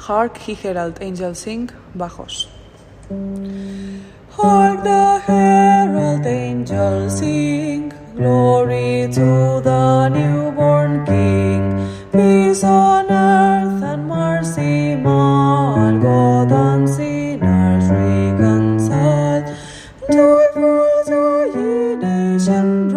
Hark, ye herald angels sing, bajos. Hark the herald angels sing, glory to the newborn King. Peace on earth and mercy mild, God and sinners reconciled. Joyful, joy ye nations